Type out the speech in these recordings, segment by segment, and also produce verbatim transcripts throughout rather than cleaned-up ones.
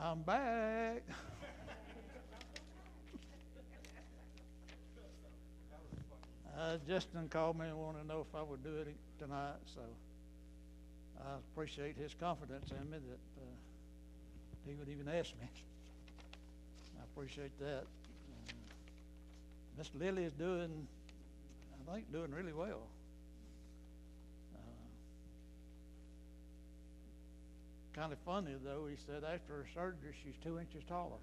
I'm back. Uh, Justin called me and wanted to know if I would do it tonight, so I appreciate his confidence in me that uh, he would even ask me. I appreciate that. Uh, Miss Lily is doing, I think, doing really well. Uh, kind of funny, though, he said after her surgery, she's two inches taller.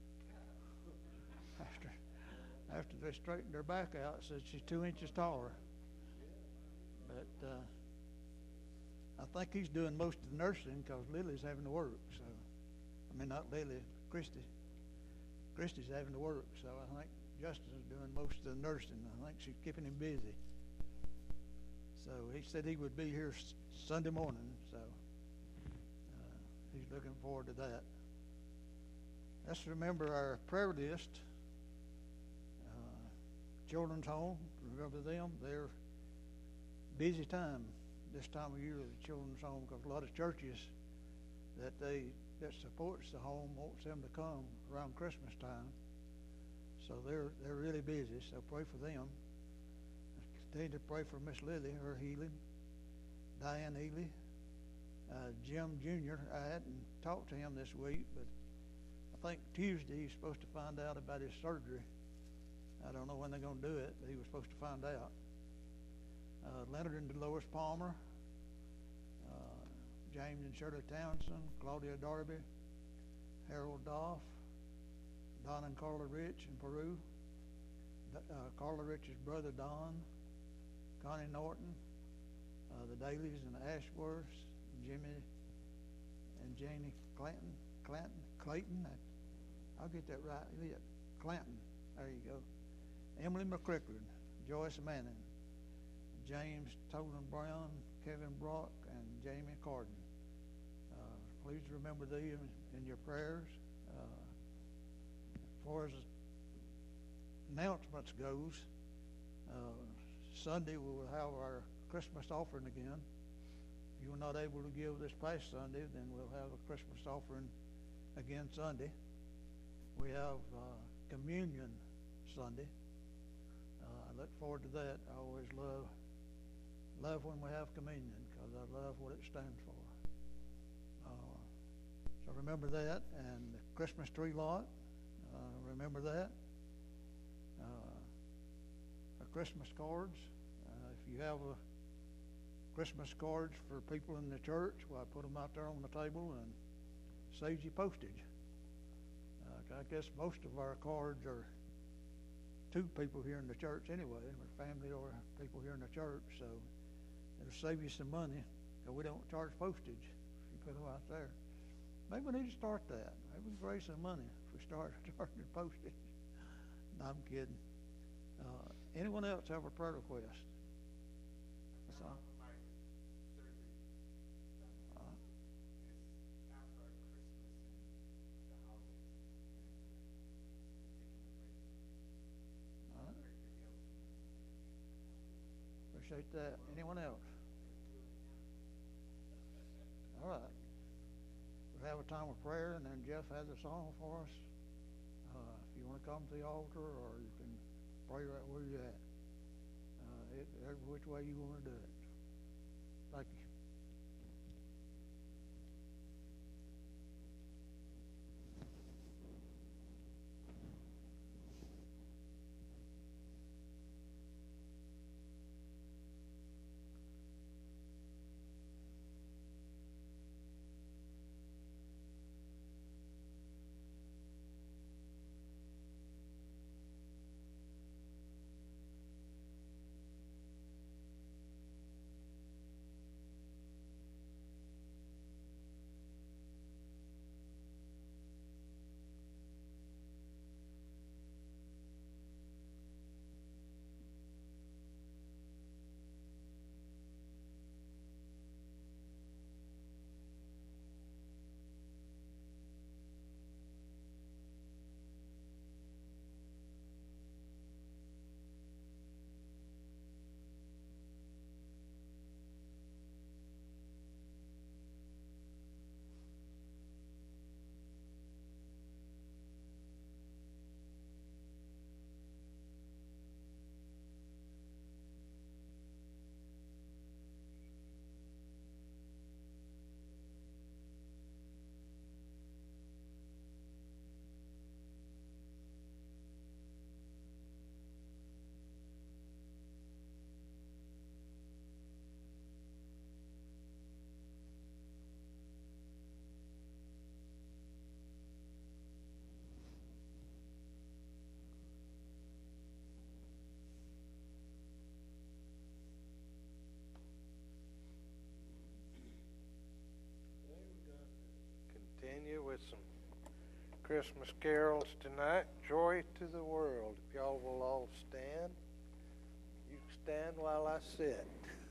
After After they straightened her back out, it said she's two inches taller. But uh, I think he's doing most of the nursing because Lily's having to work. So, I mean, not Lily, Christy. Christy's having to work. So I think Justin's doing most of the nursing. I think she's keeping him busy. So he said he would be here Sunday morning. So uh, he's looking forward to that. Let's remember our prayer list. Children's home, remember them? They're busy time this time of year at the children's home because a lot of churches that they that supports the home wants them to come around Christmas time. So they're they're really busy. So pray for them. Continue to pray for Miss Lily, her healing. Diane Ely, uh, Jim Junior I hadn't talked to him this week, but I think Tuesday he's supposed to find out about his surgery. I don't know when they're going to do it, but he was supposed to find out. Uh, Leonard and Dolores Palmer, uh, James and Shirley Townsend, Claudia Darby, Harold Doff, Don and Carla Rich in Peru, uh, Carla Rich's brother Don, Connie Norton, uh, the Dailies and the Ashworths, Jimmy and Janie Clanton, Clanton, Clayton. I, I'll get that right. Yeah, Clanton. There you go. Emily McCrickard, Joyce Manning, James Tolan Brown, Kevin Brock, and Jamie Carden. Uh, please remember them in your prayers. Uh, as far as announcements goes, uh, Sunday we will have our Christmas offering again. If you were not able to give this past Sunday, then we'll have a Christmas offering again Sunday. We have uh, communion Sunday. Uh, I look forward to that. I always love love when we have communion because I love what it stands for. Uh, so remember that, and the Christmas tree lot. Uh, remember that. Uh, our Christmas cards. Uh, if you have a Christmas cards for people in the church, well, I put them out there on the table and saves you postage. Uh, I guess most of our cards are two people here in the church anyway, or family or people here in the church, so it'll save you some money because we don't charge postage if you put them out there. Maybe we need to start that. Maybe we can raise some money if we start charging postage. No, I'm kidding. Uh, anyone else have a prayer request? That's all. Appreciate that. Anyone else? All right. We'll have a time of prayer, and then Jeff has a song for us. Uh, if you want to come to the altar, or you can pray right where you're at. Uh, it, every which way you want to do it. Thank you. Christmas carols tonight, Joy to the World. If y'all will all stand. You stand while I sit.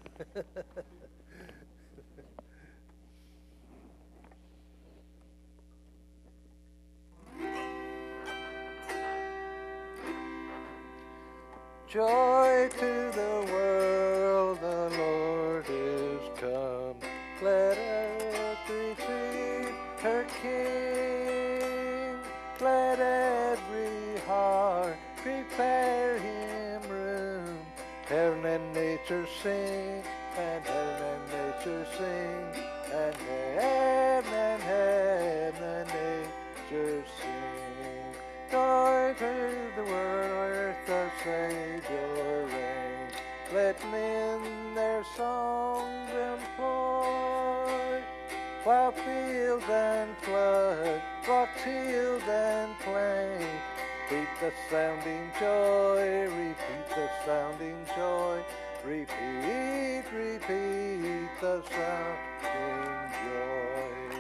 Joy to the world, the Lord is come. Let earth receive her King. Let every heart prepare him room. Heaven and nature sing, and heaven and nature sing, and heaven and heaven and nature sing. Joy to the world, earth the Savior reigns. Let men their songs employ, while fields and floods, rocks, hills and plain, repeat the sounding joy, repeat the sounding joy, repeat, repeat the sounding joy.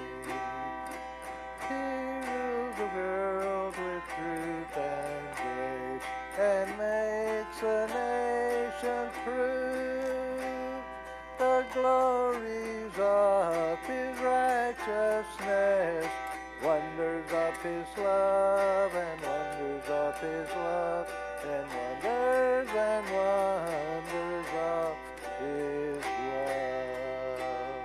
He rules the world with truth and grace, and makes a nation prove the glories of his righteousness, wonders of his love, and wonders of his love, and wonders and wonders of his love.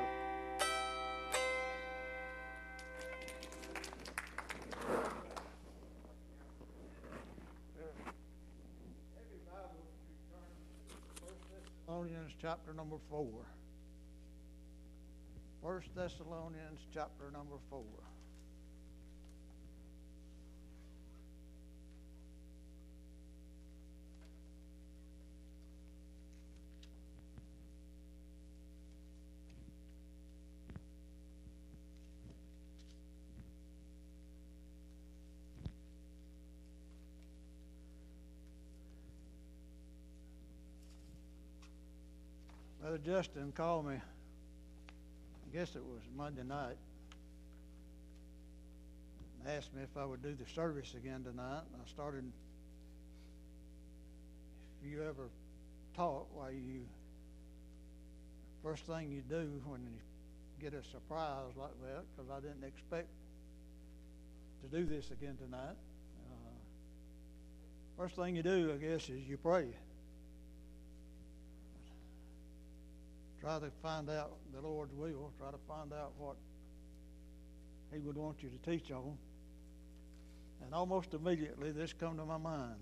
Thessalonians chapter number four. First Thessalonians chapter number four. Brother Justin called me, I guess it was Monday night, and asked me if I would do the service again tonight. And I started, if you ever taught, why you, first thing you do when you get a surprise like that, because I didn't expect to do this again tonight. Uh, first thing you do, I guess, is you pray. Try to find out the Lord's will. Try to find out what he would want you to teach on. And almost immediately this come to my mind.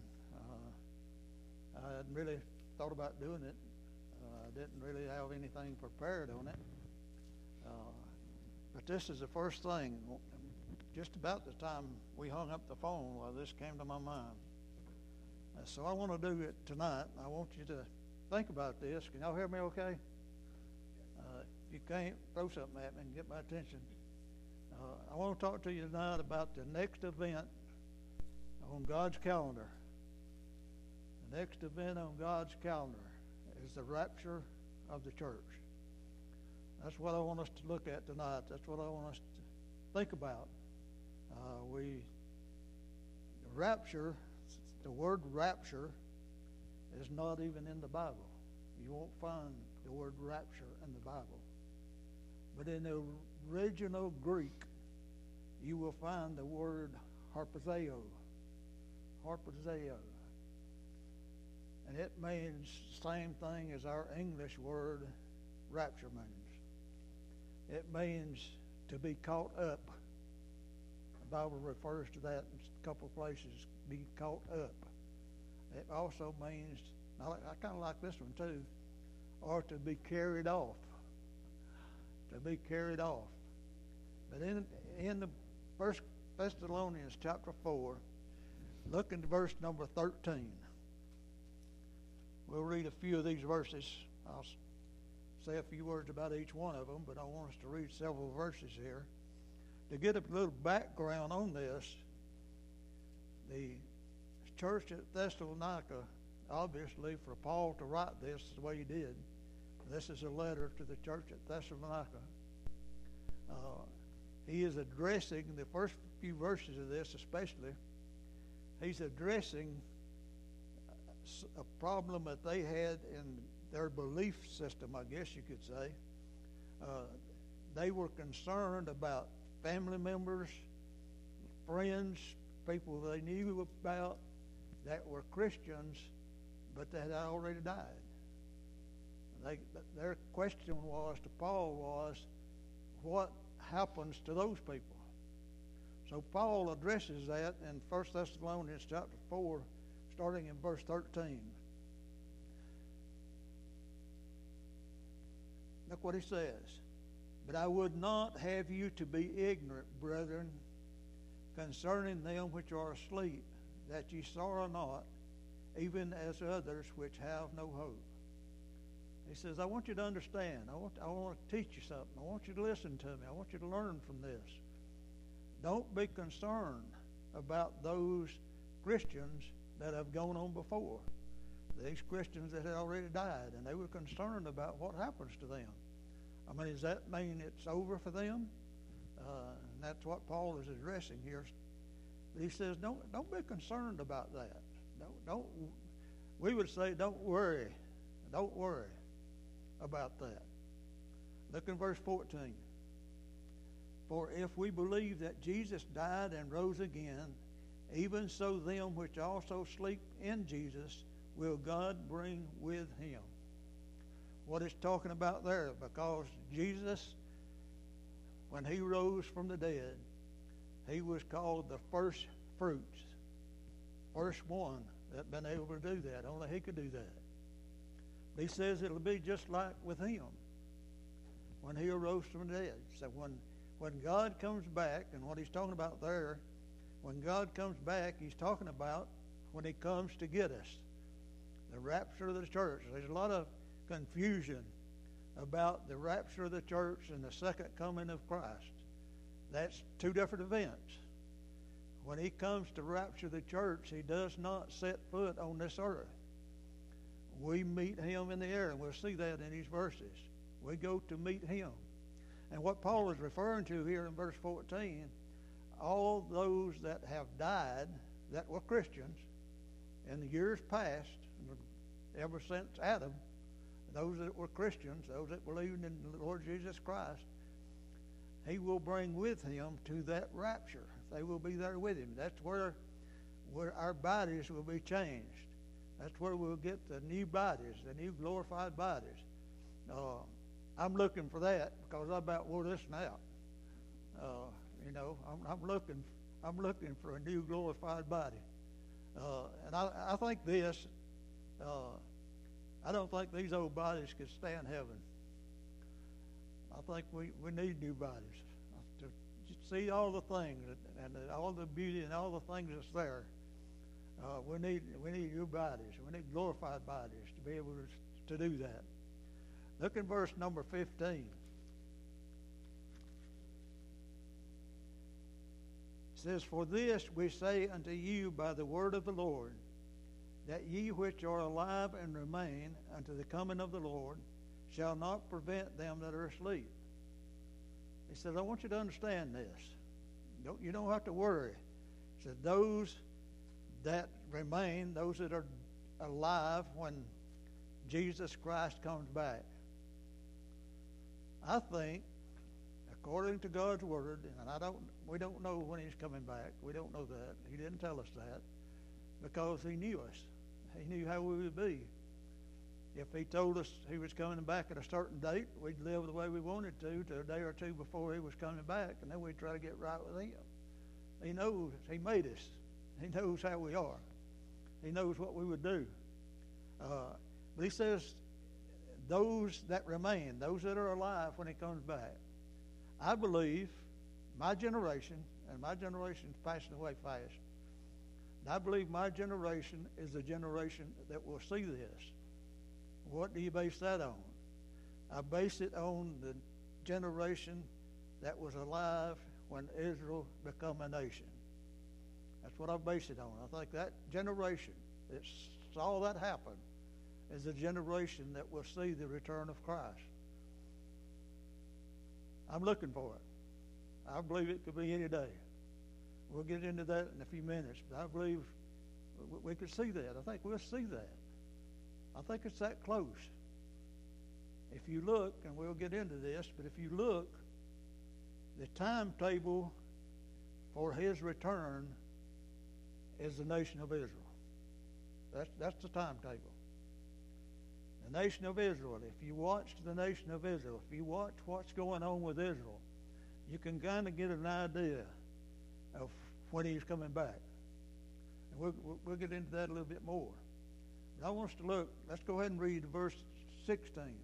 Uh, I hadn't really thought about doing it. Uh, I didn't really have anything prepared on it. Uh, but this is the first thing. Just about the time we hung up the phone, well, this came to my mind. Uh, so I want to do it tonight. I want you to think about this. Can y'all hear me okay? Uh, if you can't, throw something at me and get my attention. Uh, I want to talk to you tonight about the next event on God's calendar. The next event on God's calendar is the rapture of the church. That's what I want us to look at tonight. That's what I want us to think about. Uh, we, the rapture, the word rapture is not even in the Bible. You won't find the word rapture in the Bible. But in the original Greek, you will find the word harpatheo. Harpatheo. And it means the same thing as our English word rapture means. It means to be caught up. The Bible refers to that in a couple of places, be caught up. It also means, I, I kind of like this one too, or to be carried off. To be carried off. But in, in the First Thessalonians chapter four, look into verse number thirteen. We'll read a few of these verses. I'll say a few words about each one of them, but I want us to read several verses here. To get a little background on this, the church at Thessalonica, obviously for Paul to write this the way he did, this is a letter to the church at Thessalonica. Uh, he is addressing, the first few verses of this especially, he's addressing a problem that they had in their belief system, I guess you could say. Uh, they were concerned about family members, friends, people they knew about that were Christians, but that had already died. They, their question was to Paul was, what happens to those people? So Paul addresses that in First Thessalonians chapter four, starting in verse thirteen. Look what he says. But I would not have you to be ignorant, brethren, concerning them which are asleep, that ye sorrow not, even as others which have no hope. He says, I want you to understand. I want, I want to teach you something. I want you to listen to me. I want you to learn from this. Don't be concerned about those Christians that have gone on before. These Christians that had already died, and they were concerned about what happens to them. I mean, does that mean it's over for them? Uh, and that's what Paul is addressing here. He says, don't don't be concerned about that. Don't don't. We would say, don't worry. Don't worry about that. Look in verse fourteen. For if we believe that Jesus died and rose again, even so them which also sleep in Jesus will God bring with him. What it's talking about there, because Jesus, when he rose from the dead, he was called the first fruits, first one that been able to do that. Only he could do that. He says it'll be just like with him when he arose from the dead. So when, when God comes back, and what he's talking about there, when God comes back, he's talking about when he comes to get us, the rapture of the church. There's a lot of confusion about the rapture of the church and the second coming of Christ. That's two different events. When he comes to rapture the church, he does not set foot on this earth. We meet him in the air, and we'll see that in these verses. We go to meet him. And what Paul is referring to here in verse fourteen, all those that have died that were Christians in the years past, ever since Adam, those that were Christians, those that believed in the Lord Jesus Christ, he will bring with him to that rapture. They will be there with him. That's where, where our bodies will be changed. That's where we'll get the new bodies, the new glorified bodies. Uh, I'm looking for that because I about wore this one out. Uh, you know, I'm, I'm looking, I'm looking for a new glorified body, uh, and I, I think this. Uh, I don't think these old bodies could stand heaven. I think we, we need new bodies to see all the things and, and all the beauty and all the things that's there. Uh, we need we need new bodies. We need glorified bodies to be able to, to do that. Look in verse number fifteen. It says, for this we say unto you by the word of the Lord, that ye which are alive and remain unto the coming of the Lord shall not prevent them that are asleep. He says, I want you to understand this. Don't, you don't have to worry. He said, those that remain, those that are alive when Jesus Christ comes back. I think, according to God's word, and I don't, we don't know when he's coming back. We don't know that. He didn't tell us that because he knew us. He knew how we would be. If he told us he was coming back at a certain date, we'd live the way we wanted to to a day or two before he was coming back, and then we'd try to get right with him. He knows. He made us. He knows how we are. He knows what we would do. Uh, but he says, those that remain, those that are alive when he comes back, I believe my generation, and my generation is passing away fast, and I believe my generation is the generation that will see this. What do you base that on? I base it on the generation that was alive when Israel became a nation. That's what I base it on. I think that generation that saw that happen is the generation that will see the return of Christ. I'm looking for it. I believe it could be any day. We'll get into that in a few minutes, but I believe we could see that. I think we'll see that. I think it's that close. If you look, and we'll get into this, but if you look, the timetable for his return is the nation of Israel. That's, that's the timetable. The nation of Israel. If you watch the nation of Israel, if you watch what's going on with Israel, you can kind of get an idea of when he's coming back. And we'll, we'll get into that a little bit more. But I want us to look. Let's go ahead and read verse sixteen.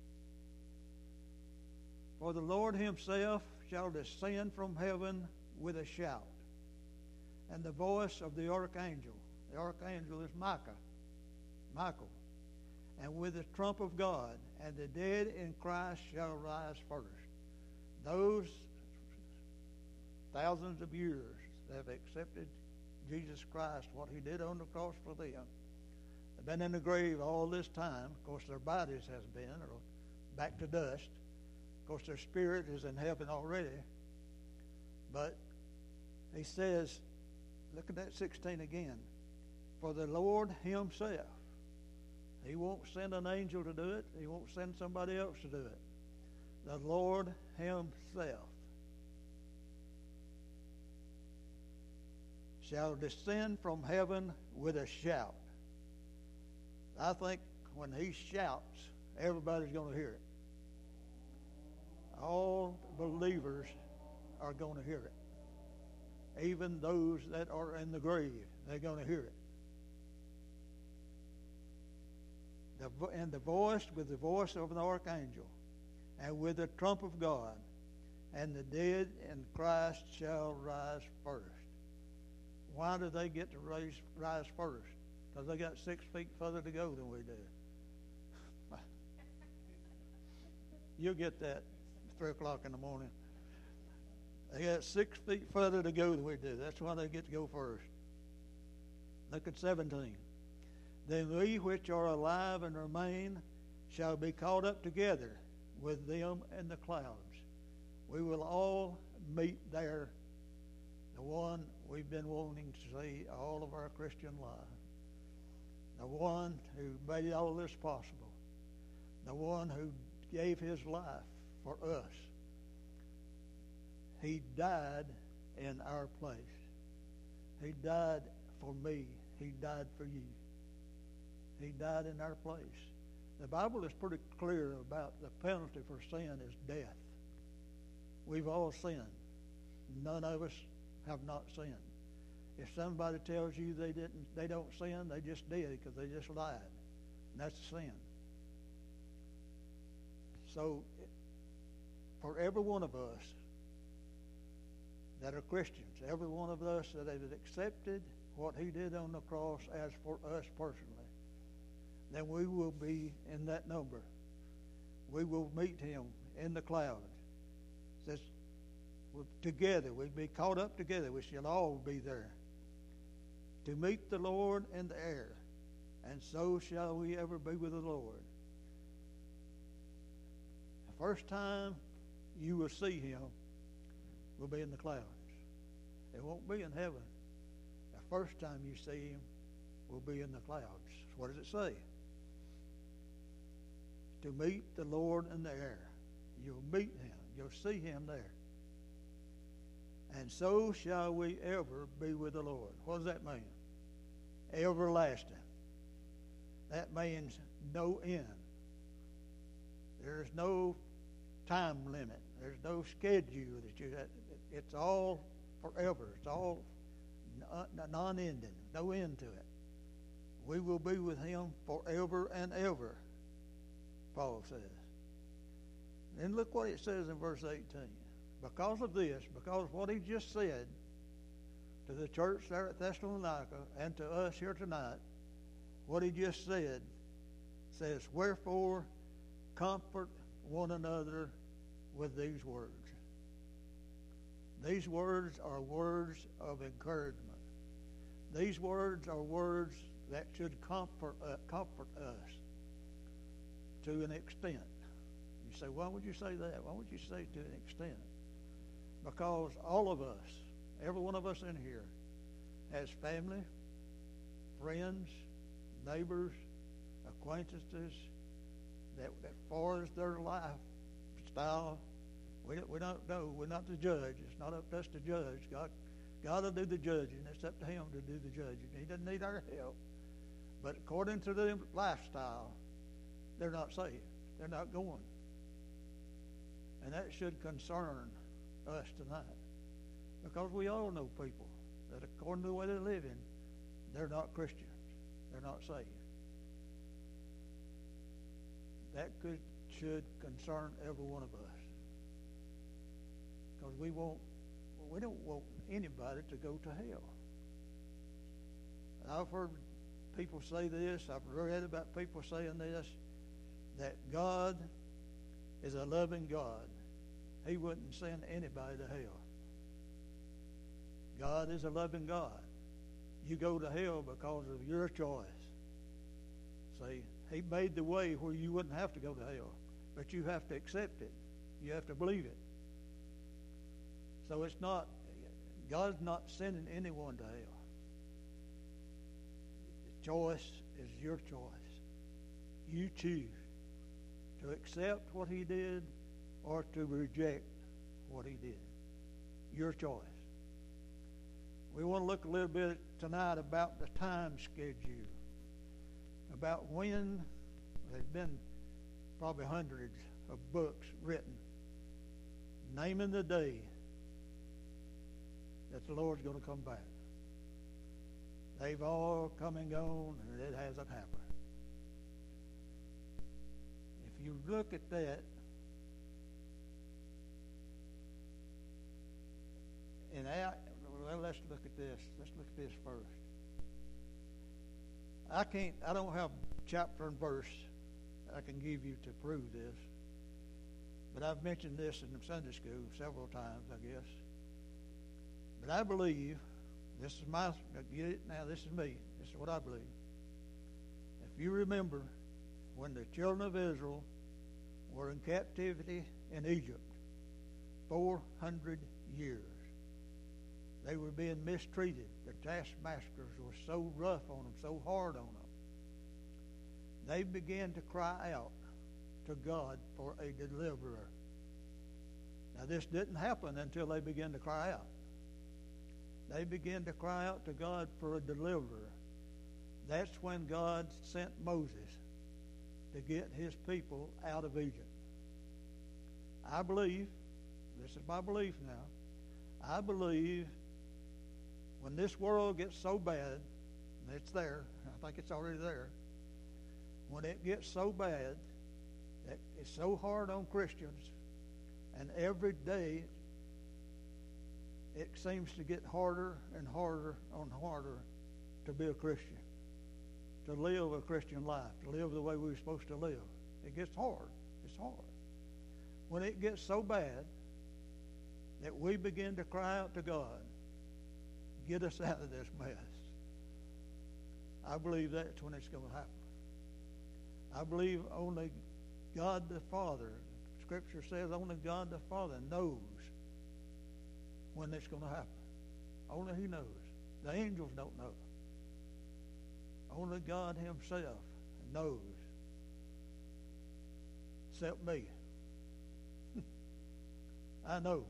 For the Lord himself shall descend from heaven with a shout, and the voice of the archangel. The archangel is Micah, Michael. And with the trump of God, and the dead in Christ shall rise first. Those thousands of years that have accepted Jesus Christ, what he did on the cross for them, they've been in the grave all this time. Of course, their bodies has been, or back to dust. Of course, their spirit is in heaven already. But he says, look at that sixteen again. For the Lord himself, he won't send an angel to do it. He won't send somebody else to do it. The Lord himself shall descend from heaven with a shout. I think when he shouts, everybody's going to hear it. All believers are going to hear it. Even those that are in the grave, they're going to hear it. The, and the voice with the voice of an archangel, and with the trump of God, and the dead in Christ shall rise first. Why do they get to rise, rise first? Because they got six feet further to go than we do. You'll get that at three o'clock in the morning. They got six feet further to go than we do. That's why they get to go first. Look at seventeen. Then we which are alive and remain shall be caught up together with them in the clouds. We will all meet there, the one we've been wanting to see all of our Christian life. The one who made all this possible. The one who gave his life for us. He died in our place. He died for me. He died for you. He died in our place. The Bible is pretty clear about the penalty for sin is death. We've all sinned. None of us have not sinned. If somebody tells you they didn't, they don't sin, they just did because they just lied. And that's a sin. So, for every one of us that are Christians, every one of us that have accepted what he did on the cross as for us personally, then we will be in that number. We will meet him in the clouds. It says, we're together, we'll be caught up together. We shall all be there to meet the Lord in the air, and so shall we ever be with the Lord. The first time you will see him will be in the clouds. It won't be in heaven. The first time you see him will be in the clouds. What does it say? To meet the Lord in the air. You'll meet him. You'll see him there. And so shall we ever be with the Lord. What does that mean? Everlasting. That means no end. There's no time limit. There's no schedule that you have. It's all forever. It's all non-ending. No end to it. We will be with him forever and ever, Paul says. And look what it says in verse eighteen. Because of this, because of what he just said to the church there at Thessalonica and to us here tonight, what he just said says, wherefore comfort one another with these words. These words are words of encouragement. These words are words that should comfort, uh, comfort us to an extent. You say, why would you say that? Why would you say to an extent? because all of us, every one of us in here, has family, friends, neighbors, acquaintances that, that far as their lifestyle, we, we don't know. We're not the judge. It's not up to us to judge. God, God will do the judging. It's up to Him to do the judging. He doesn't need our help. But according to their lifestyle, they're not saved. They're not going. And that should concern us tonight. Because we all know people that according to the way they're living, they're not Christians. They're not saved. That could should concern every one of us. Because we won't we don't want anybody to go to hell. And I've heard people say this, I've read about people saying this, that God is a loving God. He wouldn't send anybody to hell. God is a loving God. You go to hell because of your choice. See, He made the way where you wouldn't have to go to hell, but you have to accept it. You have to believe it. So it's not, God's not sending anyone to hell. The choice is your choice. You choose to accept what He did or to reject what He did. Your choice. We want to look a little bit tonight about the time schedule, about when there's been probably hundreds of books written naming the day that the Lord's going to come back. They've all come and gone, and it hasn't happened. If you look at that, and I, well, let's look at this. Let's look at this first. I can't. I don't have chapter and verse I can give you to prove this, but I've mentioned this in Sunday school several times, I guess. But I believe, this is my, get it now, this is me. This is what I believe. If you remember, when the children of Israel were in captivity in Egypt, four hundred years, they were being mistreated. The taskmasters were so rough on them, so hard on them. They began to cry out to God for a deliverer. Now, this didn't happen until they began to cry out. They began to cry out to God for a deliverer. That's when God sent Moses to get His people out of Egypt. I believe, this is my belief now, I believe when this world gets so bad, and it's there, I think it's already there, when it gets so bad that it's so hard on Christians, and every day it seems to get harder and harder and harder to be a Christian, to live a Christian life, to live the way we're supposed to live. It gets hard. It's hard. When it gets so bad that we begin to cry out to God, get us out of this mess, I believe that's when it's going to happen. I believe only God the Father, Scripture says only God the Father knows when it's going to happen. Only He knows. The angels don't know. Only God Himself knows. Except me. I know.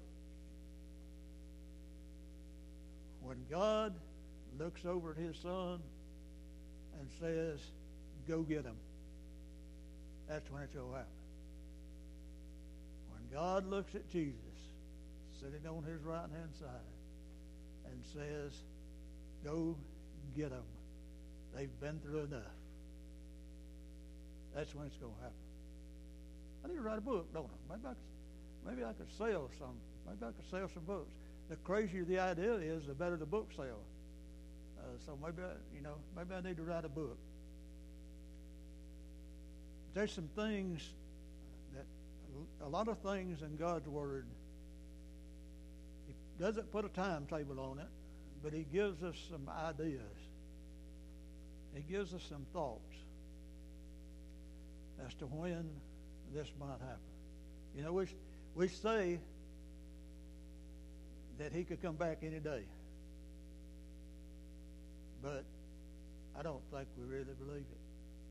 When God looks over at His Son and says, go get him, that's when it's going to happen. When God looks at Jesus sitting on His right-hand side and says, go get them, they've been through enough, that's when it's going to happen. I need to write a book, don't I? Maybe I could, maybe I could sell some. Maybe I could sell some books. The crazier the idea is, the better the book sells. Uh, so maybe I, you know, maybe I need to write a book. There's some things that, a lot of things in God's Word, He doesn't put a timetable on it, but He gives us some ideas. He gives us some thoughts as to when this might happen. You know, we we say that he could come back any day. But I don't think we really believe it.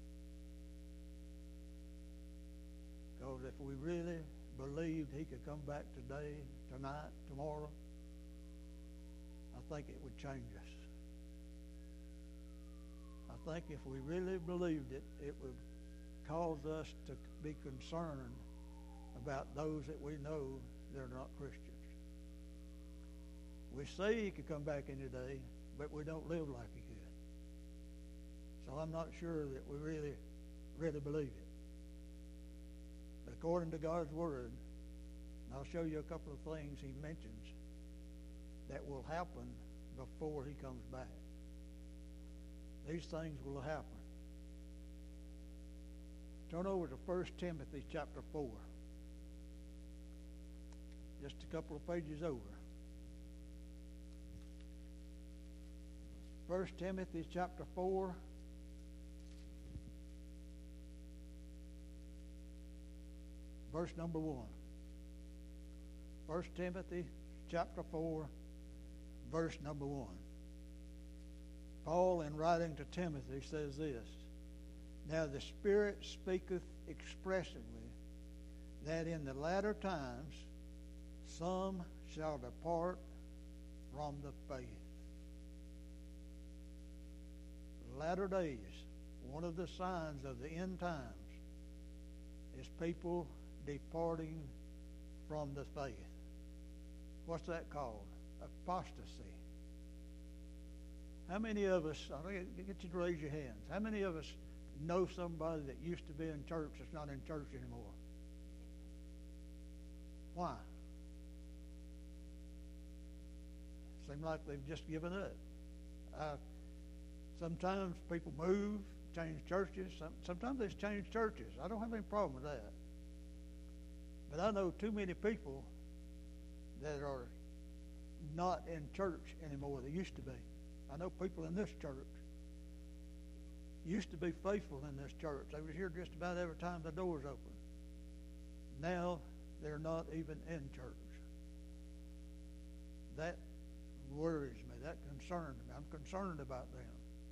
Because if we really believed he could come back today, tonight, tomorrow, I think it would change us. I think if we really believed it, it would cause us to be concerned about those that we know that are not Christians. We say he could come back any day, but we don't live like he could. So I'm not sure that we really, really believe it. But according to God's Word, and I'll show you a couple of things he mentions that will happen before he comes back. These things will happen. Turn over to First Timothy chapter four. Just a couple of pages over. First Timothy chapter four. Verse number one. First Timothy chapter four, verse number one. Paul, in writing to Timothy, says this: Now the Spirit speaketh expressly that in the latter times some shall depart from the faith. Latter days, one of the signs of the end times is people departing from the faith. What's that called? Apostasy. How many of us, I'll get you to raise your hands, how many of us know somebody that used to be in church that's not in church anymore? Why? Seems like they've just given up. Uh, sometimes people move, change churches. Some, sometimes they change churches. I don't have any problem with that. But I know too many people that are not in church anymore. They used to be. I know people in this church used to be faithful in this church. They were here just about every time the doors open. Now they're not even in church. That worries me. That concerns me. I'm concerned about them.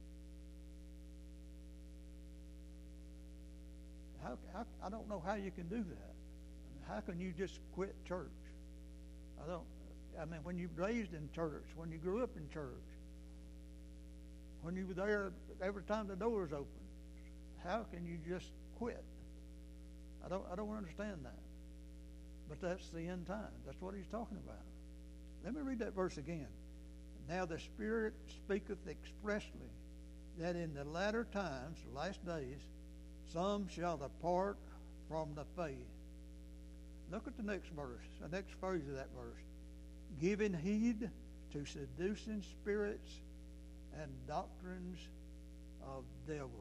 How, how, I don't know how you can do that. How can you just quit church? I don't. I mean, when you're raised in church, when you grew up in church, when you were there every time the doors open, how can you just quit? I don't. I don't understand that. But that's the end time. That's what he's talking about. Let me read that verse again. Now the Spirit speaketh expressly that in the latter times, the last days, some shall depart from the faith. Look at the next verse, the next phrase of that verse. Giving heed to seducing spirits and doctrines of devils.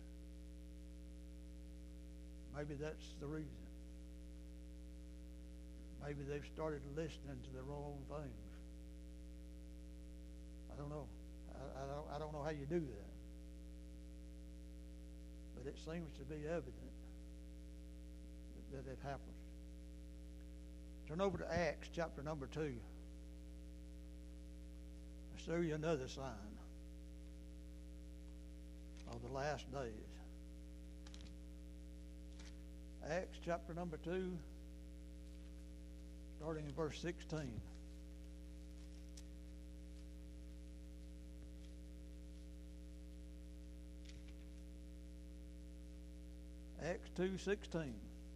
Maybe that's the reason. Maybe they've started listening to the wrong things. I don't know. I, I, don't, I don't know how you do that. But it seems to be evident that, that it happens. Turn over to Acts chapter number two. I'll show you another sign of the last days. Acts chapter number two, starting in verse sixteen. Acts two sixteen.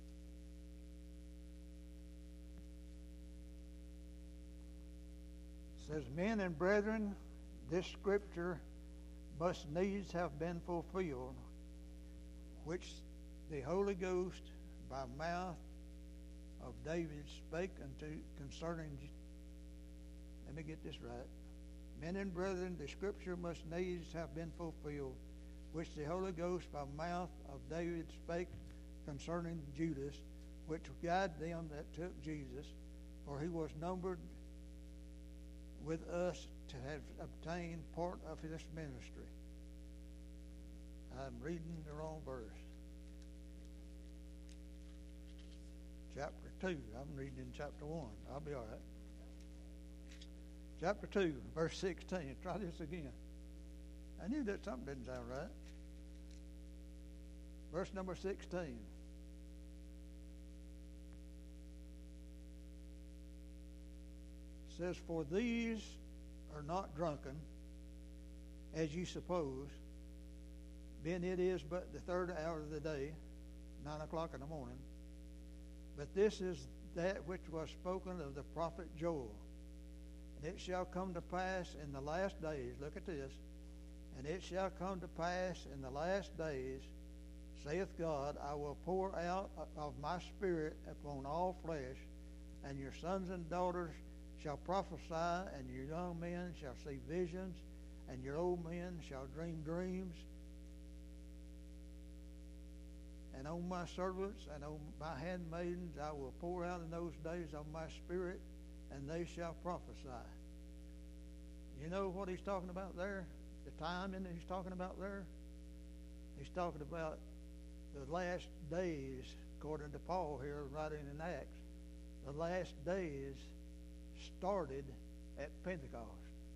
Says, Men and brethren, this scripture must needs have been fulfilled, which the Holy Ghost by mouth of David spake unto concerning. Let me get this right. Men and brethren, the scripture must needs have been fulfilled, which the Holy Ghost by mouth of David spake concerning Judas, which guided them that took Jesus, for he was numbered with us to have obtained part of this ministry. I'm reading the wrong verse. Chapter two. I'm reading in chapter one. I'll be all right. chapter two, verse sixteen. Try this again. I knew that something didn't sound right. Verse number sixteen. It says, "For these are not drunken, as ye suppose, being it is but the third hour of the day, nine o'clock in the morning. But this is that which was spoken of the prophet Joel. And it shall come to pass in the last days," look at this, "and it shall come to pass in the last days, saith God, I will pour out of my spirit upon all flesh, and your sons and daughters shall prophesy, and your young men shall see visions, and your old men shall dream dreams. And on my servants and on my handmaidens I will pour out in those days of my spirit, and they shall prophesy." You know what he's talking about there? The timing he's talking about there? He's talking about the last days, according to Paul here, writing in Acts. The last days started at Pentecost,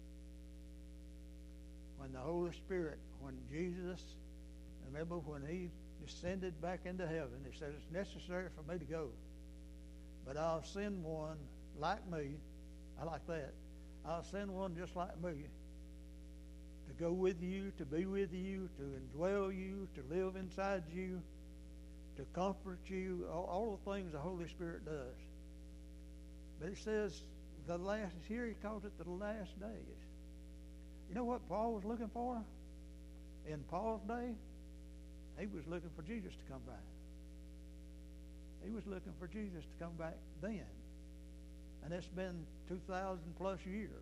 when the Holy Spirit, when Jesus, remember when he descended back into heaven, he said, "It's necessary for me to go, but I'll send one like me." I like that. "I'll send one just like me to go with you, to be with you, to indwell you, to live inside you, to comfort you," all, all the things the Holy Spirit does. But it says the last, here he calls it the last days. You know what Paul was looking for in Paul's day? He was looking for Jesus to come back. He was looking for Jesus to come back then. And it's been two thousand plus years.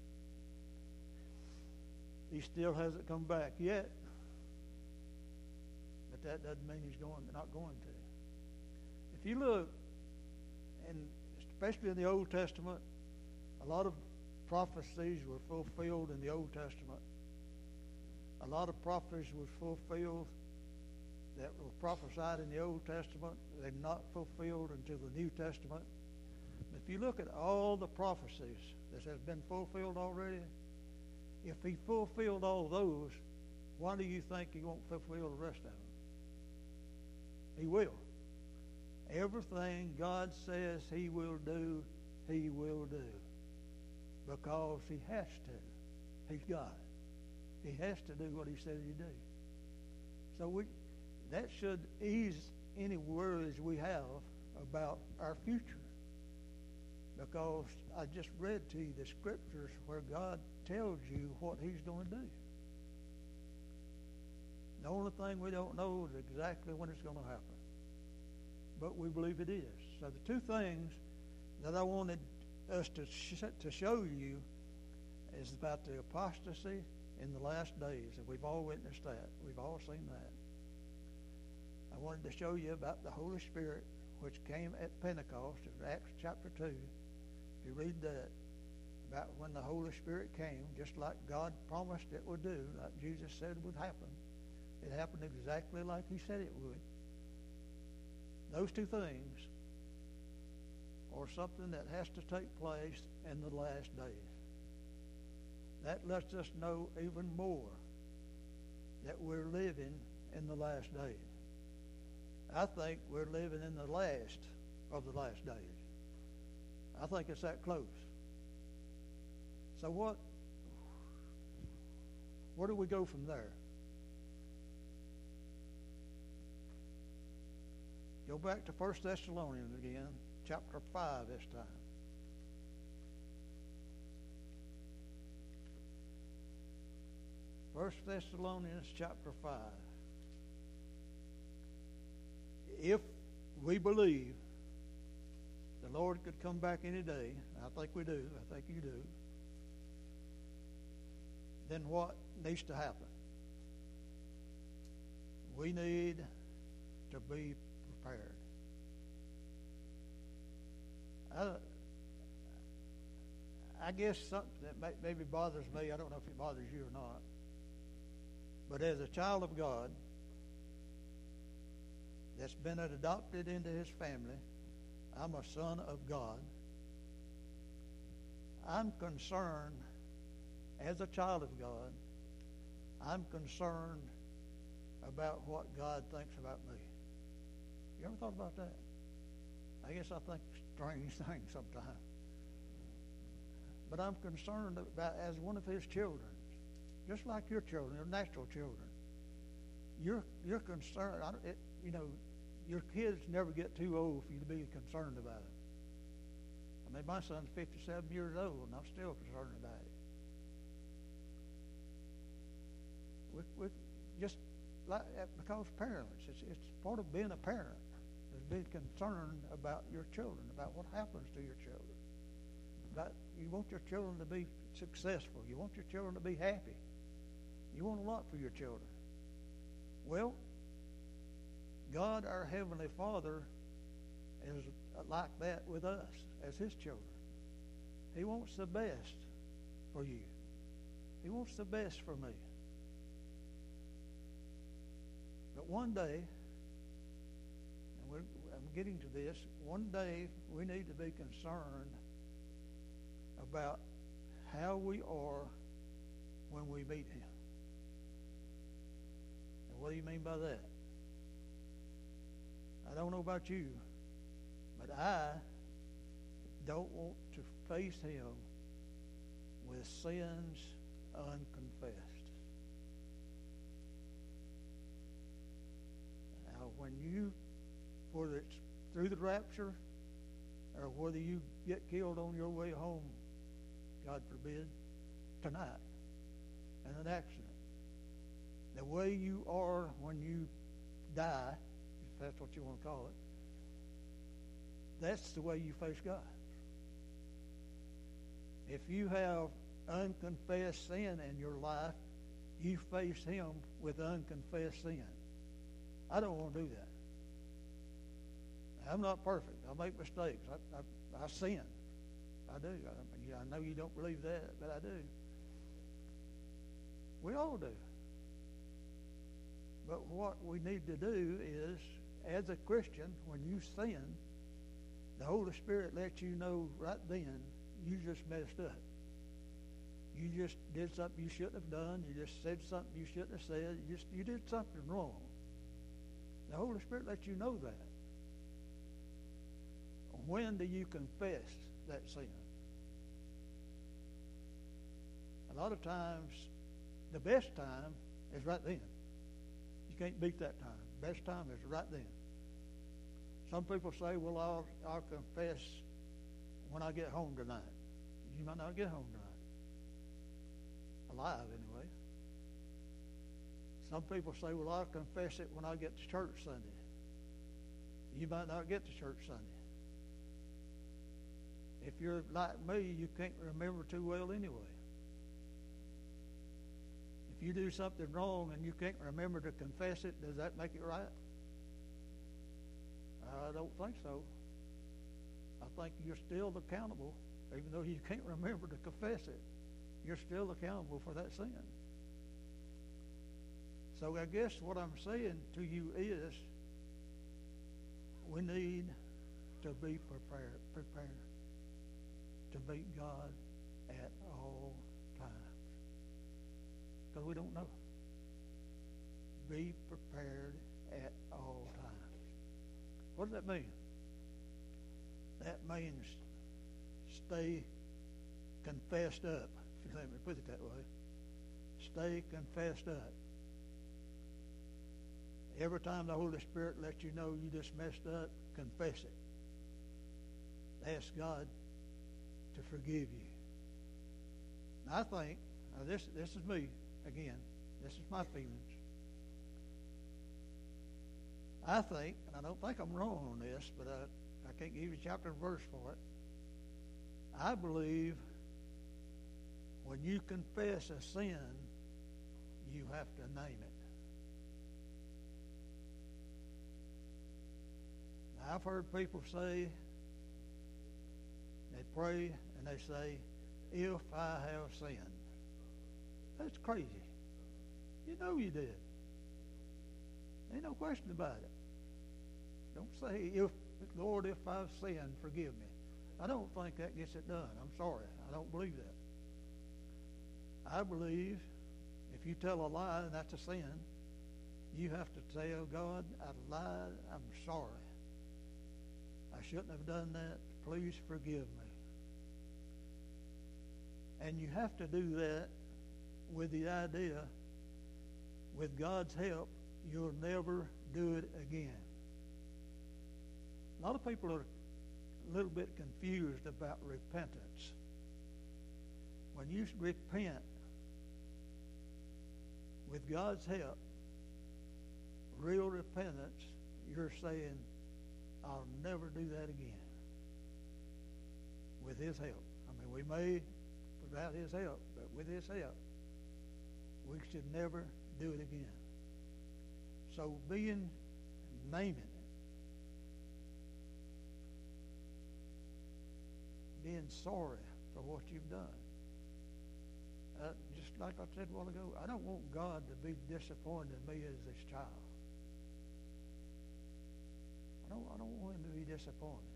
He still hasn't come back yet. But that doesn't mean he's going, not going to. If you look, and especially in the Old Testament, a lot of prophecies were fulfilled in the Old Testament. A lot of prophecies were fulfilled that were prophesied in the Old Testament. They're not fulfilled until the New Testament. If you look at all the prophecies that have been fulfilled already, if he fulfilled all those, why do you think he won't fulfill the rest of them? He will. Everything God says he will do, he will do. Because he has to. He's God. He has to do what he said he'd do. So we, that should ease any worries we have about our future. Because I just read to you the scriptures where God tells you what he's going to do. The only thing we don't know is exactly when it's going to happen. But we believe it is. So the two things that I wanted us to sh- to show you is about the apostasy in the last days. And we've all witnessed that. We've all seen that. I wanted to show you about the Holy Spirit, which came at Pentecost, in Acts chapter two. If you read that, about when the Holy Spirit came, just like God promised it would do, like Jesus said would happen. It happened exactly like he said it would. Those two things are something that has to take place in the last days. That lets us know even more that we're living in the last days. I think we're living in the last of the last days. I think it's that close. So what, where do we go from there? Go back to First Thessalonians again, chapter five this time. First Thessalonians chapter five. If we believe the Lord could come back any day, I think we do, I think you do, then what needs to happen? We need to be prepared. I, I guess something that may, maybe bothers me, I don't know if it bothers you or not, but as a child of God that's been adopted into his family, I'm a son of God. I'm concerned, as a child of God, I'm concerned about what God thinks about me. You ever thought about that? I guess I think strange things sometimes. But I'm concerned about, as one of his children, just like your children, your natural children. You're, you're concerned, I don't, it, you know, your kids never get too old for you to be concerned about it. I mean, my son's fifty-seven years old, and I'm still concerned about it. We, we just like because parents, it's, it's part of being a parent, is being concerned about your children, about what happens to your children. About, you want your children to be successful. You want your children to be happy. You want a lot for your children. Well, God, our Heavenly Father, is like that with us as his children. He wants the best for you. He wants the best for me. But one day, and we're, I'm getting to this, one day we need to be concerned about how we are when we meet him. And what do you mean by that? I don't know about you, but I don't want to face him with sins unconfessed. Now, when you, whether it's through the rapture or whether you get killed on your way home, God forbid, tonight, in an accident, the way you are when you die, if that's what you want to call it, that's the way you face God. If you have unconfessed sin in your life, you face him with unconfessed sin. I don't want to do that. I'm not perfect. I make mistakes. I, I, I sin. I do. I, I know you don't believe that, but I do. We all do. But what we need to do is, as a Christian, when you sin, the Holy Spirit lets you know right then you just messed up. You just did something you shouldn't have done. You just said something you shouldn't have said. You just you did something wrong. The Holy Spirit lets you know that. When do you confess that sin? A lot of times, the best time is right then. You can't beat that time. Best time is right then. Some people say, well, I'll, I'll confess when I get home tonight. You might not get home tonight. Alive, anyway. Some people say, well, I'll confess it when I get to church Sunday. You might not get to church Sunday. If you're like me, you can't remember too well anyway. If you do something wrong and you can't remember to confess it, does that make it right? I don't think so. I think you're still accountable, even though you can't remember to confess it. You're still accountable for that sin. So I guess what I'm saying to you is we need to be prepared, prepared to meet God at all times. Because we don't know. Be prepared at all times. What does that mean? That means stay confessed up, if you let me put it that way. Stay confessed up. Every time the Holy Spirit lets you know you just messed up, confess it. Ask God to forgive you. Now, I think, now this, this is me, again, this is my feelings. I think, and I don't think I'm wrong on this, but I, I can't give you chapter and verse for it. I believe when you confess a sin, you have to name it. Now, I've heard people say, they pray and they say, if I have sinned. That's crazy. You know you did. Ain't no question about it. Don't say, if Lord, if I've sinned, forgive me. I don't think that gets it done. I'm sorry. I don't believe that. I believe if you tell a lie and that's a sin, you have to say, oh God, I lied. I'm sorry. I shouldn't have done that. Please forgive me. And you have to do that with the idea, with God's help, you'll never do it again. A lot of people are a little bit confused about repentance. When you repent with God's help, real repentance, you're saying, I'll never do that again. With His help. I mean, we may without His help, but with His help, we should never do it again. So being, naming it, being sorry for what you've done. Uh, just like I said a while ago, I don't want God to be disappointed in me as His child. I don't, I don't want Him to be disappointed.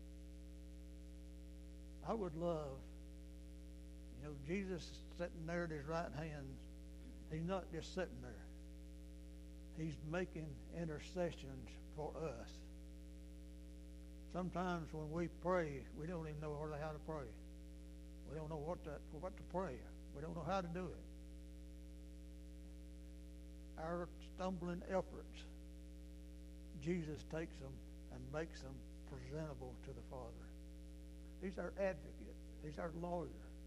I would love, you know, Jesus sitting there at His right hand. He's not just sitting there. He's making intercessions for us. Sometimes when we pray, we don't even know hardly how to pray. We don't know what to, what to pray. We don't know how to do it. Our stumbling efforts, Jesus takes them and makes them presentable to the Father. He's our advocate. He's our lawyer.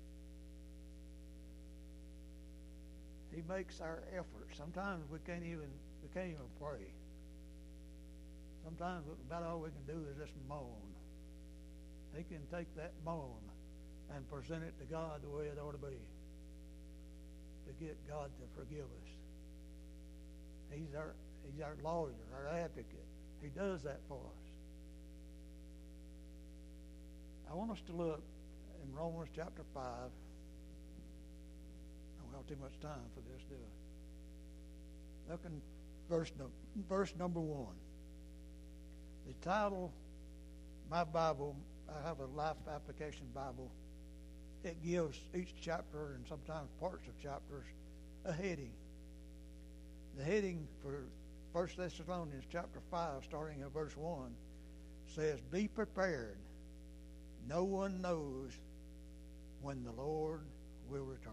He makes our efforts. Sometimes we can't even we can't even pray. Sometimes about all we can do is just moan. He can take that moan and present it to God the way it ought to be, to get God to forgive us. He's our He's our lawyer, our advocate. He does that for us. I want us to look in Romans chapter five. I don't have too much time for this, do I? Look in verse, verse number one. The title, my Bible, I have a Life Application Bible. It gives each chapter and sometimes parts of chapters a heading. The heading for First Thessalonians chapter five, starting at verse one, says, be prepared. No one knows when the Lord will return.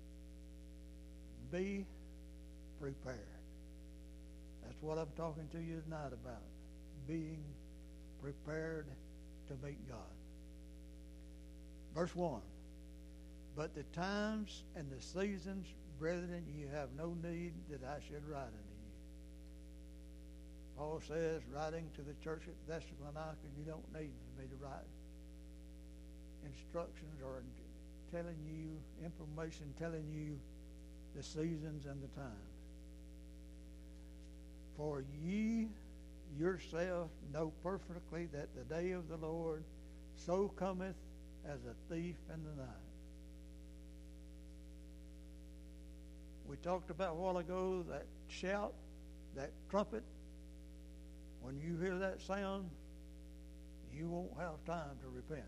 Be prepared. That's what I'm talking to you tonight about. Being prepared to meet God. Verse one. But the times and the seasons, brethren, you have no need that I should write unto you. Paul says, writing to the church at Thessalonica, you don't need for me to write instructions or telling you information, telling you the seasons and the times. For ye yourself know perfectly that the day of the Lord so cometh as a thief in the night. We talked about a while ago that shout, that trumpet. When you hear that sound, you won't have time to repent.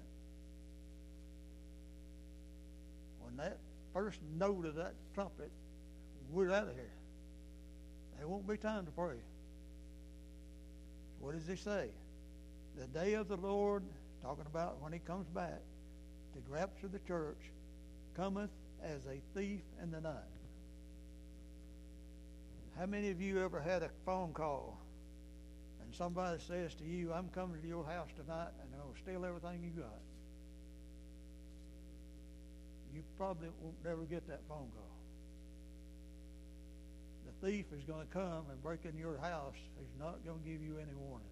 When that first note of that trumpet, we're out of here. There won't be time to pray. What does he say? The day of the Lord, talking about when he comes back to rapture the church, cometh as a thief in the night. How many of you ever had a phone call and somebody says to you, I'm coming to your house tonight and I'm going to steal everything you got? You probably won't never get that phone call. The thief is going to come and break into your house. He's not going to give you any warning.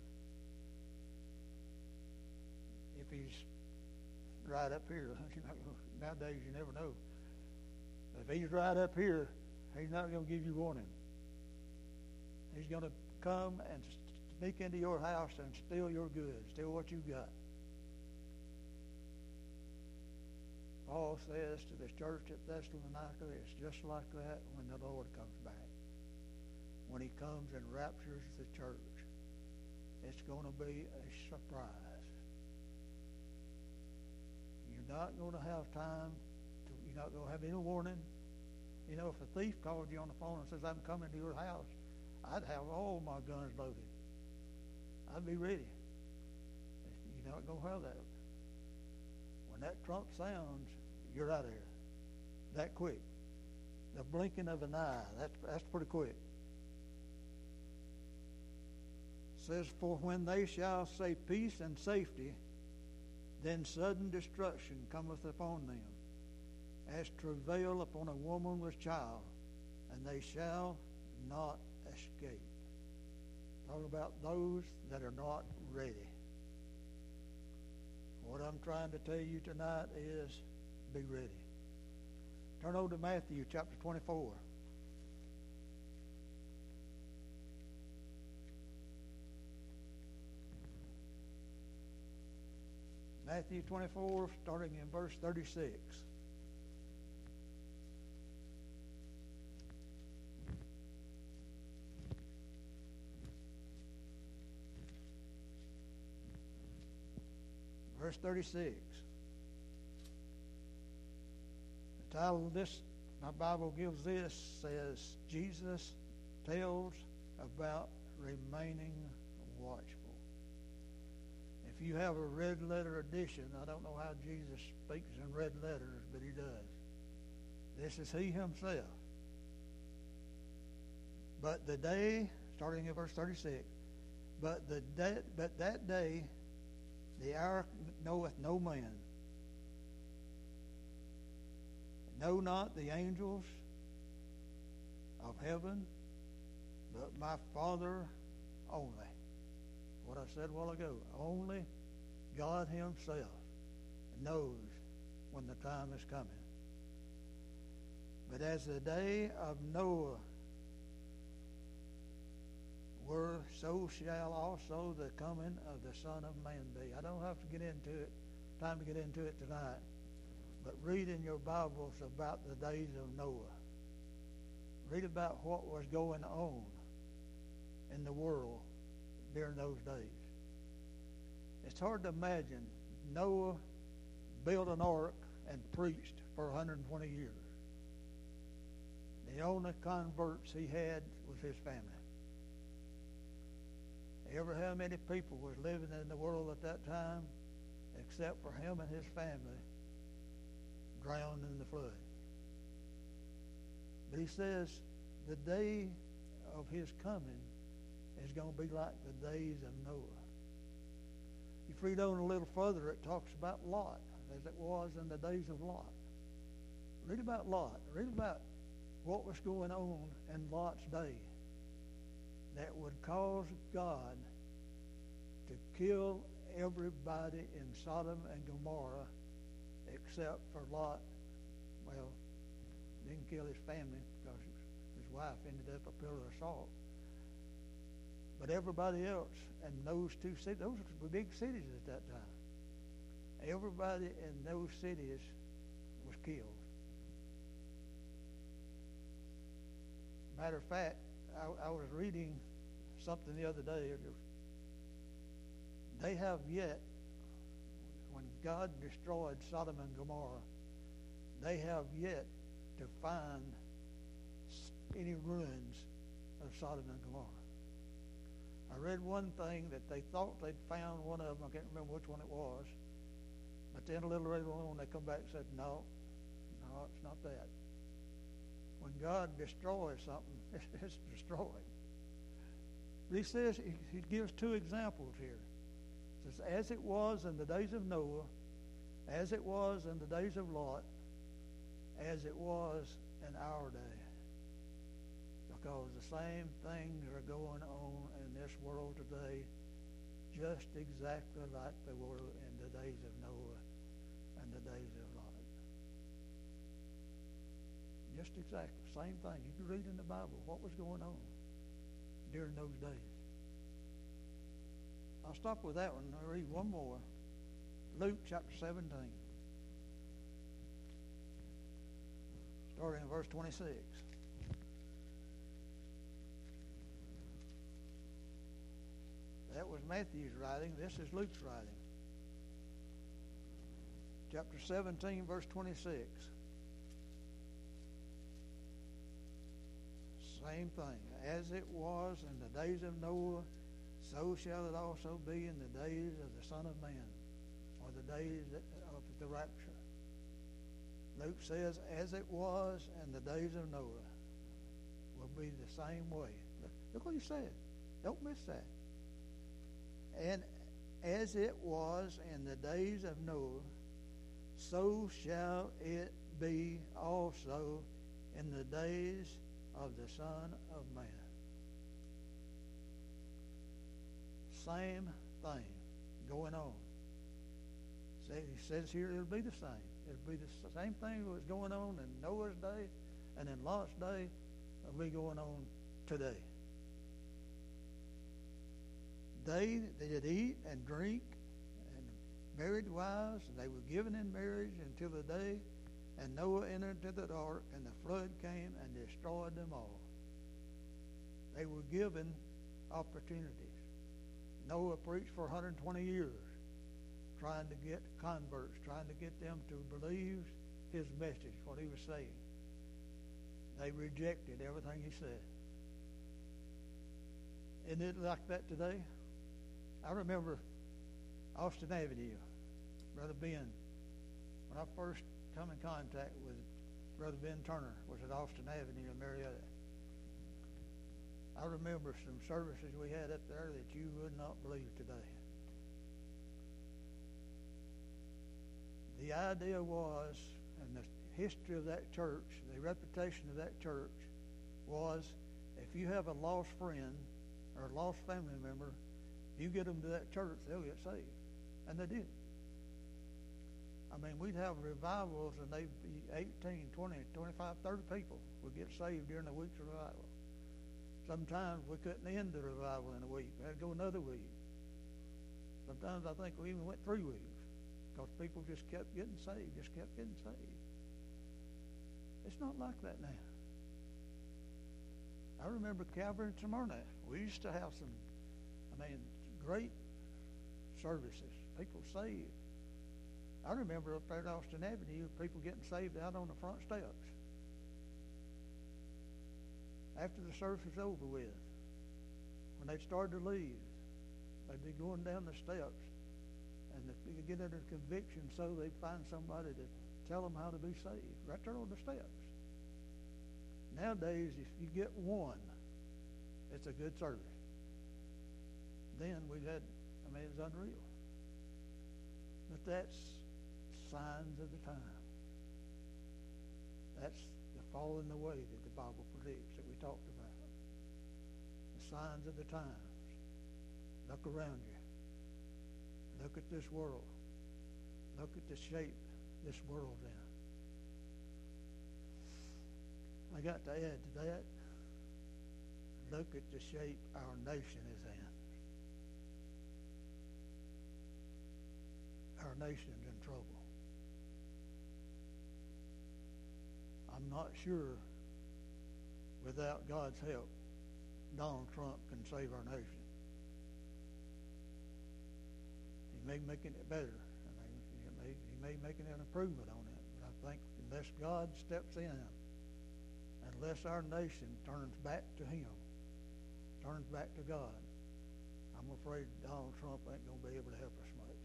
If he's right up here, nowadays you never know. If he's right up here, he's not going to give you warning. He's going to come and sneak into your house and steal your goods, steal what you got. Paul says to the church at Thessalonica, it's just like that when the Lord comes back. When he comes and raptures the church, it's going to be a surprise. You're not going to have time. To, you're not going to have any warning. You know, if a thief called you on the phone and says, I'm coming to your house, I'd have all my guns loaded. I'd be ready. You're not going to have that. When that trump sounds, you're out of there. That quick. The blinking of an eye. That's, that's pretty quick. It says, for when they shall say peace and safety, then sudden destruction cometh upon them, as travail upon a woman with child, and they shall not escape. Talking about those that are not ready. What I'm trying to tell you tonight is be ready. Turn over to Matthew chapter twenty-four. Matthew twenty-four, starting in verse thirty-six. Verse thirty-six. The title of this, my Bible gives this, says, Jesus tells about remaining watchful. If you have a red letter edition, I don't know how Jesus speaks in red letters, but he does. This is he himself. But the day, starting at verse thirty-six, but the day, but that day, the hour knoweth no man. Know not the angels of heaven, but my Father only. What I said a while ago, only God himself knows when the time is coming. But as the day of Noah were, so shall also the coming of the Son of Man be. I don't have to get into it, time to get into it tonight, but read in your Bibles about the days of Noah. Read about what was going on in the world during those days. It's hard to imagine Noah built an ark and preached for one hundred twenty years. The only converts he had was his family. Ever how many people was living in the world at that time, except for him and his family, drowned in the flood. But he says the day of his coming is going to be like the days of Noah. If you read on a little further, it talks about Lot, as it was in the days of Lot. Read about Lot. Read about what was going on in Lot's day that would cause God to kill everybody in Sodom and Gomorrah except for Lot. Well, didn't kill his family because his wife ended up a pillar of salt. But everybody else in those two cities, those were big cities at that time. Everybody in those cities was killed. Matter of fact, I, I was reading something the other day. They have yet, when God destroyed Sodom and Gomorrah, they have yet to find any ruins of Sodom and Gomorrah. I read one thing that they thought they'd found one of them. I can't remember which one it was. But then a little later on, they come back and said, no, no, it's not that. When God destroys something, it's destroyed. But he says, he, he gives two examples here. He says, as it was in the days of Noah, as it was in the days of Lot, as it was in our day. Because the same things are going on in this world today, just exactly like they were in the days of Noah and the days of Lot. Just exactly, same thing. You can read in the Bible what was going on during those days. I'll stop with that one. I'll read one more. Luke chapter seventeen. Starting in verse twenty-six. That was Matthew's writing. This is Luke's writing. chapter seventeen, verse twenty-six. Same thing. As it was in the days of Noah, so shall it also be in the days of the Son of Man, or the days of the rapture. Luke says, as it was in the days of Noah, will be the same way. Look, look what he said. Don't miss that. And as it was in the days of Noah, so shall it be also in the days of the Son of Man. Same thing going on. He says here it'll be the same. It'll be the same thing that was going on in Noah's day and in Lot's day will be going on today. They, they did eat and drink and married wives, and they were given in marriage until the day, and Noah entered into the ark, and the flood came and destroyed them all. They were given opportunities. Noah preached for one hundred twenty years, trying to get converts, trying to get them to believe his message, what he was saying. They rejected everything he said. Isn't it like that today? I remember Austin Avenue, Brother Ben. When I first come in contact with Brother Ben Turner, was at Austin Avenue in Marietta. I remember some services we had up there that you would not believe today. The idea was, and the history of that church, the reputation of that church was, if you have a lost friend or a lost family member, you get them to that church, they'll get saved. And they did. I mean, we'd have revivals and they'd be eighteen, twenty, twenty-five, thirty people would get saved during the week's revival. Sometimes we couldn't end the revival in a week. We had to go another week. Sometimes I think we even went three weeks because people just kept getting saved, just kept getting saved. It's not like that now. I remember Calvary in Smyrna. We used to have some, I mean, great services, people saved. I remember up there at Austin Avenue, people getting saved out on the front steps. After the service was over with, when they started to leave, they'd be going down the steps, and they'd get under conviction so they'd find somebody to tell them how to be saved, right there on the steps. Nowadays, if you get one, it's a good service. Then we had, I mean, it's unreal. But that's signs of the time. That's the falling away that the Bible predicts that we talked about. The signs of the times. Look around you. Look at this world. Look at the shape this world's in. I got to add to that, look at the shape our nation is in. Our nation's in trouble. I'm not sure without God's help, Donald Trump can save our nation. He may be making it better. I mean, he may, he may be making an improvement on it. But I think unless God steps in, unless our nation turns back to him, turns back to God, I'm afraid Donald Trump ain't going to be able to help us much.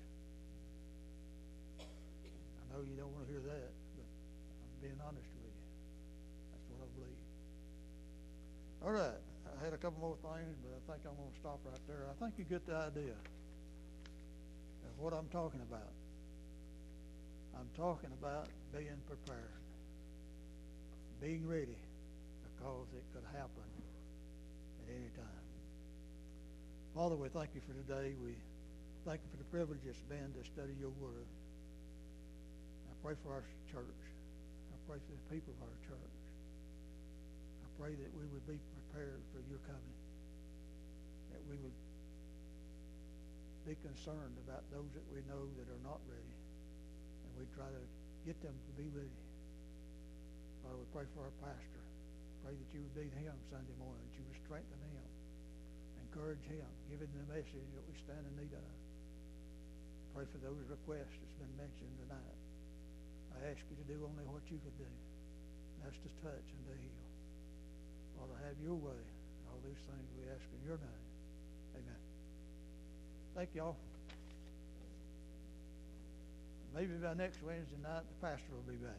I know you don't want to hear that, but I'm being honest with you. That's what I believe. All right. I had a couple more things, but I think I'm going to stop right there. I think you get the idea of what I'm talking about. I'm talking about being prepared, being ready, because it could happen at any time. Father, we thank you for today. We thank you for the privilege it's been to study your word. I pray for our church. I pray for the people of our church. I pray that we would be prepared for your coming, that we would be concerned about those that we know that are not ready, and we try to get them to be ready. Father, we pray for our pastor. Pray that you would be him Sunday morning, that you would strengthen him, encourage him, give him the message that we stand in need of. Pray for those requests that's been mentioned tonight. I ask you to do only what you could do. That's to touch and to heal. Father, have your way. All these things we ask in your name. Amen. Thank y'all. Maybe by next Wednesday night, the pastor will be back.